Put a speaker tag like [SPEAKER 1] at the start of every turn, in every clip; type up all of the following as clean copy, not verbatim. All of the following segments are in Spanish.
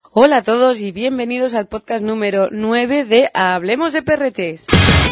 [SPEAKER 1] Hola a todos y bienvenidos al podcast número 9 de Hablemos de Perretes.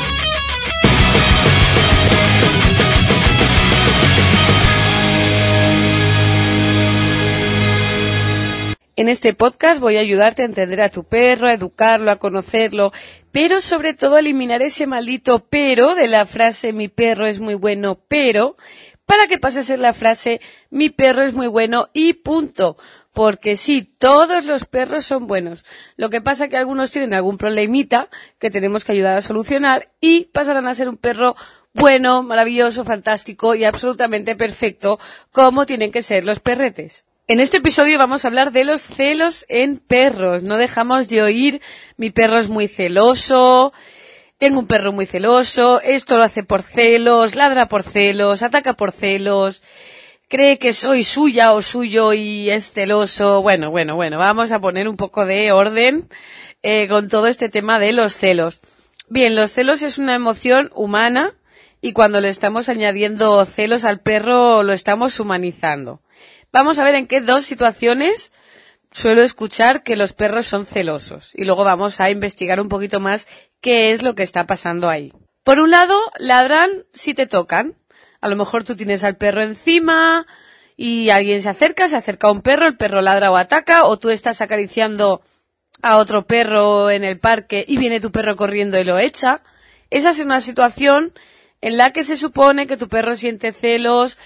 [SPEAKER 1] En este podcast voy a ayudarte a entender a tu perro, a educarlo, a conocerlo, pero sobre todo a eliminar ese maldito pero de la frase mi perro es muy bueno, pero, para que pase a ser la frase mi perro es muy bueno y punto. Porque sí, todos los perros son buenos. Lo que pasa es que algunos tienen algún problemita que tenemos que ayudar a solucionar y pasarán a ser un perro bueno, maravilloso, fantástico y absolutamente perfecto, como tienen que ser los perretes. En este episodio vamos a hablar de los celos en perros. No dejamos de oír, mi perro es muy celoso, tengo un perro muy celoso, esto lo hace por celos, ladra por celos, ataca por celos, cree que soy suya o suyo y es celoso. Bueno, vamos a poner un poco de orden con todo este tema de los celos. Bien, los celos es una emoción humana y cuando le estamos añadiendo celos al perro lo estamos humanizando. Vamos a ver en qué dos situaciones suelo escuchar que los perros son celosos y luego vamos a investigar un poquito más qué es lo que está pasando ahí. Por un lado, ladran si te tocan. A lo mejor tú tienes al perro encima y alguien se acerca a un perro, el perro ladra o ataca, o tú estás acariciando a otro perro en el parque y viene tu perro corriendo y lo echa. Esa es una situación en la que se supone que tu perro siente celos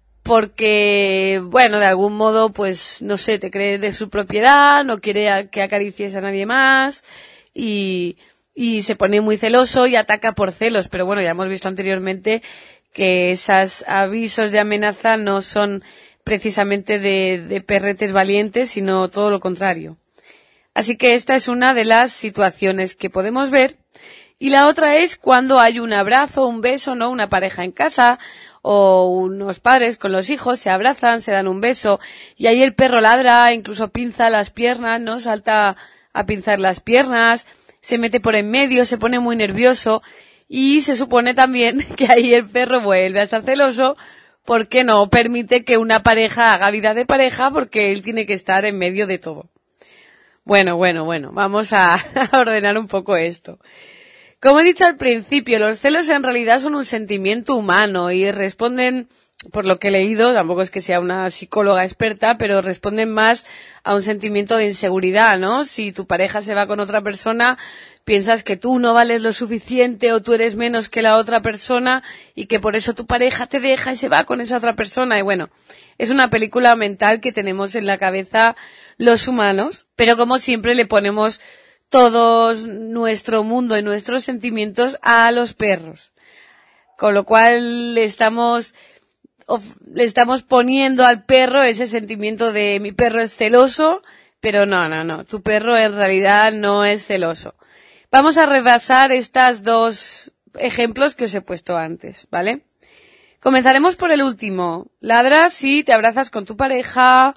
[SPEAKER 1] porque, bueno, de algún modo, pues, no sé, te cree de su propiedad, no quiere que acaricies a nadie más y se pone muy celoso y ataca por celos. Pero bueno, ya hemos visto anteriormente que esos avisos de amenaza no son precisamente de perretes valientes, sino todo lo contrario. Así que esta es una de las situaciones que podemos ver. Y la otra es cuando hay un abrazo, un beso, ¿no? Una pareja en casa o unos padres con los hijos se abrazan, se dan un beso y ahí el perro ladra, incluso pinza las piernas, ¿no? Salta a pinzar las piernas, se mete por en medio, se pone muy nervioso. Y se supone también que ahí el perro vuelve a estar celoso porque no permite que una pareja haga vida de pareja porque él tiene que estar en medio de todo. Bueno, vamos a ordenar un poco esto. Como he dicho al principio, los celos en realidad son un sentimiento humano y responden, por lo que he leído, tampoco es que sea una psicóloga experta, pero responden más a un sentimiento de inseguridad, ¿no? Si tu pareja se va con otra persona, piensas que tú no vales lo suficiente o tú eres menos que la otra persona y que por eso tu pareja te deja y se va con esa otra persona. Y bueno, es una película mental que tenemos en la cabeza los humanos, pero como siempre le ponemos todo nuestro mundo y nuestros sentimientos a los perros. Con lo cual le estamos poniendo al perro ese sentimiento de mi perro es celoso, pero no, tu perro en realidad no es celoso. Vamos a repasar estos dos ejemplos que os he puesto antes, ¿vale? Comenzaremos por el último. Ladras si te abrazas con tu pareja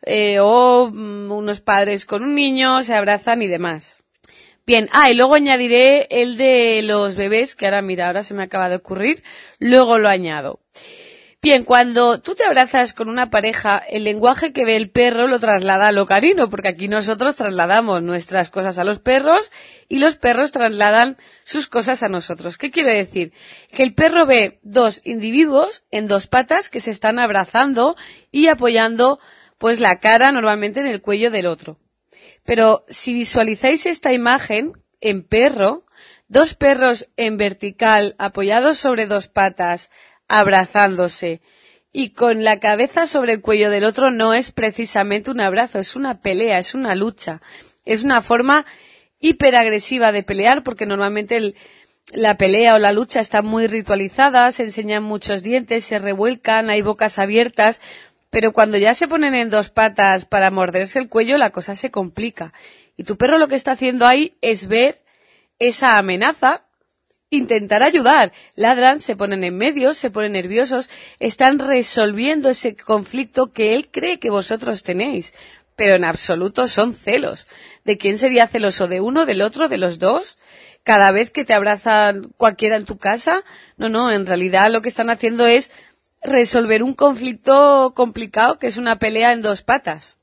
[SPEAKER 1] o unos padres con un niño, se abrazan y demás. Bien, y luego añadiré el de los bebés, que ahora se me acaba de ocurrir, luego lo añado. Bien, cuando tú te abrazas con una pareja, el lenguaje que ve el perro lo traslada a lo canino, porque aquí nosotros trasladamos nuestras cosas a los perros y los perros trasladan sus cosas a nosotros. ¿Qué quiere decir? Que el perro ve dos individuos en dos patas que se están abrazando y apoyando pues la cara normalmente en el cuello del otro. Pero si visualizáis esta imagen en perro, dos perros en vertical apoyados sobre dos patas, abrazándose y con la cabeza sobre el cuello del otro, no es precisamente un abrazo, es una pelea, es una lucha, es una forma hiperagresiva de pelear porque normalmente la pelea o la lucha está muy ritualizada, se enseñan muchos dientes, se revuelcan, hay bocas abiertas, pero cuando ya se ponen en dos patas para morderse el cuello la cosa se complica y tu perro lo que está haciendo ahí es ver esa amenaza, intentar ayudar, ladran, se ponen en medio, se ponen nerviosos, están resolviendo ese conflicto que él cree que vosotros tenéis, pero en absoluto son celos. ¿De quién sería celoso? ¿De uno, del otro, de los dos? ¿Cada vez que te abraza cualquiera en tu casa? No, en realidad lo que están haciendo es resolver un conflicto complicado que es una pelea en dos patas.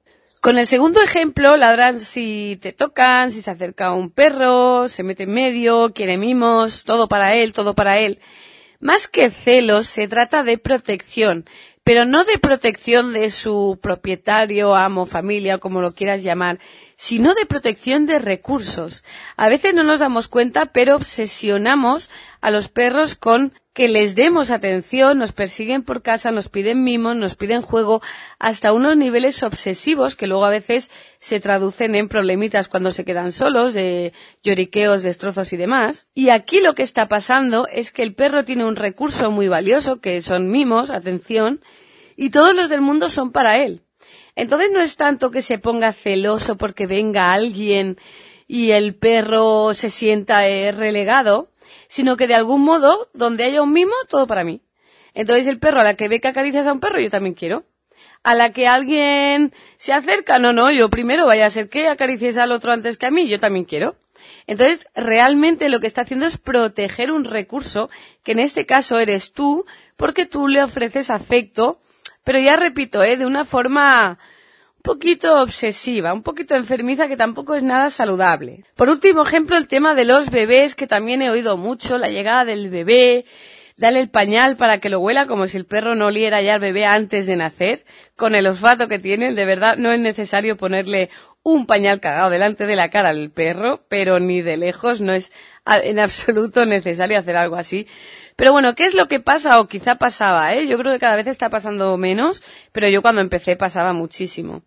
[SPEAKER 1] Con el segundo ejemplo, ladran si te tocan, si se acerca un perro, se mete en medio, quiere mimos, todo para él, todo para él. Más que celos, se trata de protección, pero no de protección de su propietario, amo, familia, o como lo quieras llamar, sino de protección de recursos. A veces no nos damos cuenta, pero obsesionamos a los perros con que les demos atención, nos persiguen por casa, nos piden mimos, nos piden juego, hasta unos niveles obsesivos que luego a veces se traducen en problemitas cuando se quedan solos, de lloriqueos, destrozos y demás. Y aquí lo que está pasando es que el perro tiene un recurso muy valioso, que son mimos, atención, y todos los del mundo son para él. Entonces no es tanto que se ponga celoso porque venga alguien y el perro se sienta relegado, sino que de algún modo, donde haya un mimo, todo para mí. Entonces el perro, a la que ve que acaricias a un perro, yo también quiero. A la que alguien se acerca, no, yo primero, vaya a ser que acaricies al otro antes que a mí, yo también quiero. Entonces, realmente lo que está haciendo es proteger un recurso, que en este caso eres tú, porque tú le ofreces afecto, pero ya repito, de una forma un poquito obsesiva, un poquito enfermiza, que tampoco es nada saludable. Por último ejemplo, el tema de los bebés, que también he oído mucho, la llegada del bebé, dale el pañal para que lo huela, como si el perro no oliera ya al bebé antes de nacer, con el olfato que tienen. De verdad no es necesario ponerle un pañal cagado delante de la cara al perro, pero ni de lejos, no es en absoluto necesario hacer algo así. Pero bueno, ¿qué es lo que pasa? O quizá pasaba, Yo creo que cada vez está pasando menos, pero yo cuando empecé pasaba muchísimo.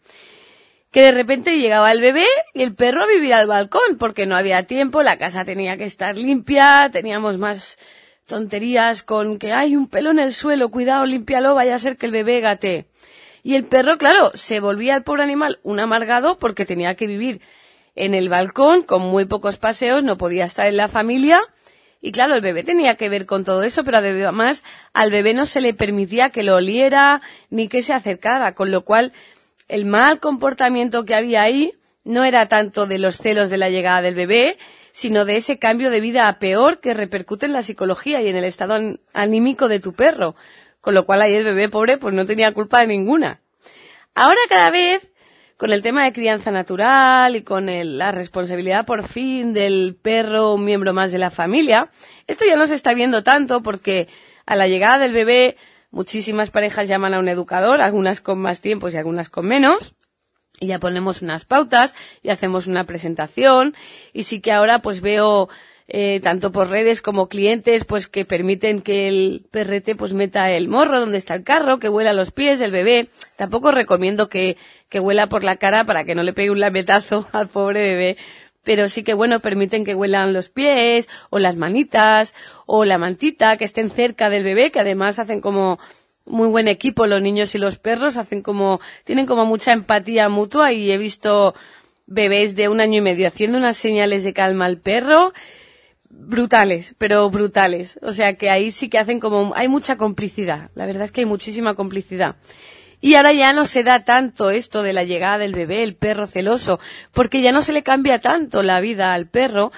[SPEAKER 1] Que de repente llegaba el bebé y el perro a vivir al balcón, porque no había tiempo, la casa tenía que estar limpia, teníamos más tonterías con que hay un pelo en el suelo, cuidado, límpialo, vaya a ser que el bebé gatee. Y el perro, claro, se volvía el pobre animal un amargado porque tenía que vivir en el balcón con muy pocos paseos, no podía estar en la familia. Y claro, el bebé tenía que ver con todo eso, pero además al bebé no se le permitía que lo oliera ni que se acercara, con lo cual el mal comportamiento que había ahí no era tanto de los celos de la llegada del bebé, sino de ese cambio de vida a peor que repercute en la psicología y en el estado anímico de tu perro, con lo cual ahí el bebé pobre pues no tenía culpa de ninguna. Ahora cada vez, con el tema de crianza natural y con la responsabilidad por fin del perro, un miembro más de la familia, esto ya no se está viendo tanto porque a la llegada del bebé muchísimas parejas llaman a un educador, algunas con más tiempo y algunas con menos, y ya ponemos unas pautas y hacemos una presentación, y sí que ahora pues veo tanto por redes como clientes pues que permiten que el perrete pues meta el morro donde está el carro, que huela los pies del bebé. Tampoco recomiendo que huela por la cara para que no le pegue un lametazo al pobre bebé, pero sí que bueno, permiten que huelan los pies o las manitas o la mantita, que estén cerca del bebé, que además hacen como muy buen equipo los niños y los perros, tienen como mucha empatía mutua, y he visto bebés de 1 año y medio haciendo unas señales de calma al perro brutales, pero brutales. O sea que ahí sí que hay mucha complicidad. La verdad es que hay muchísima complicidad. Y ahora ya no se da tanto esto de la llegada del bebé, el perro celoso, porque ya no se le cambia tanto la vida al perro,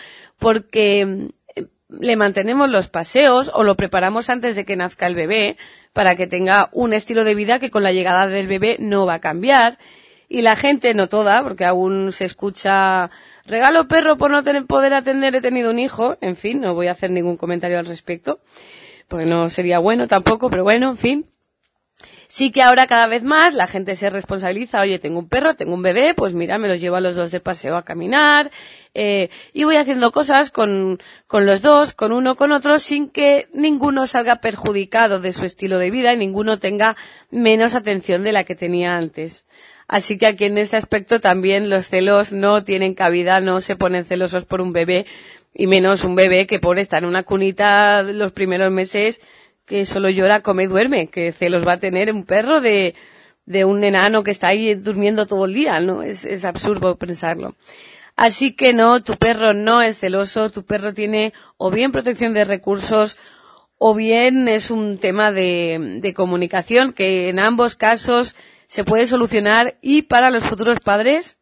[SPEAKER 1] porque le mantenemos los paseos o lo preparamos antes de que nazca el bebé para que tenga un estilo de vida que con la llegada del bebé no va a cambiar. Y la gente, no toda, porque aún se escucha regalo perro por no poder atender, he tenido un hijo. En fin, no voy a hacer ningún comentario al respecto, porque no sería bueno tampoco, pero bueno, en fin. Sí que ahora cada vez más la gente se responsabiliza, oye, tengo un perro, tengo un bebé, pues mira, me los llevo a los dos de paseo a caminar, y voy haciendo cosas con los dos, con uno, con otro, sin que ninguno salga perjudicado de su estilo de vida y ninguno tenga menos atención de la que tenía antes. Así que aquí en este aspecto también los celos no tienen cabida, no se ponen celosos por un bebé, y menos un bebé que por estar en una cunita los primeros meses, que solo llora, come y duerme. Que celos va a tener un perro de un enano que está ahí durmiendo todo el día, ¿no? Es absurdo pensarlo. Así que no, tu perro no es celoso, tu perro tiene o bien protección de recursos o bien es un tema de comunicación que en ambos casos se puede solucionar. Y para los futuros padres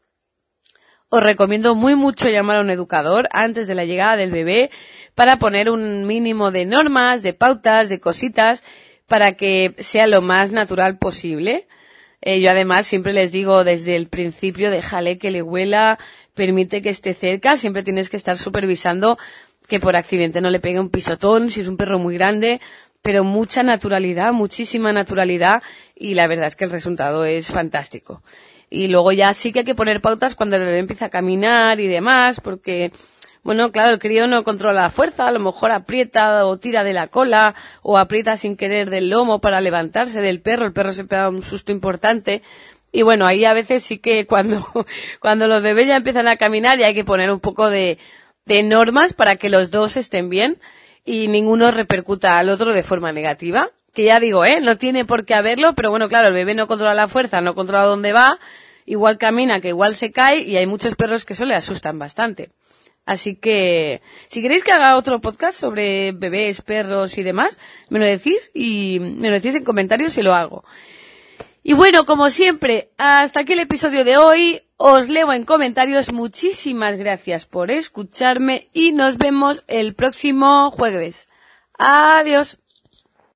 [SPEAKER 1] os recomiendo muy mucho llamar a un educador antes de la llegada del bebé para poner un mínimo de normas, de pautas, de cositas, para que sea lo más natural posible. Yo además siempre les digo desde el principio, déjale que le huela, permite que esté cerca, siempre tienes que estar supervisando que por accidente no le pegue un pisotón, si es un perro muy grande, pero mucha naturalidad, muchísima naturalidad, y la verdad es que el resultado es fantástico. Y luego ya sí que hay que poner pautas cuando el bebé empieza a caminar y demás, porque, bueno, claro, el crío no controla la fuerza, a lo mejor aprieta o tira de la cola, o aprieta sin querer del lomo para levantarse del perro, el perro se pega un susto importante. Y bueno, ahí a veces sí que cuando los bebés ya empiezan a caminar ya hay que poner un poco de normas para que los dos estén bien y ninguno repercuta al otro de forma negativa. Que ya digo, no tiene por qué haberlo, pero bueno, claro, el bebé no controla la fuerza, no controla dónde va, igual camina, que igual se cae, y hay muchos perros que eso le asustan bastante. Así que, si queréis que haga otro podcast sobre bebés, perros y demás, me lo decís en comentarios y lo hago. Y bueno, como siempre, hasta aquí el episodio de hoy. Os leo en comentarios. Muchísimas gracias por escucharme y nos vemos el próximo jueves. Adiós.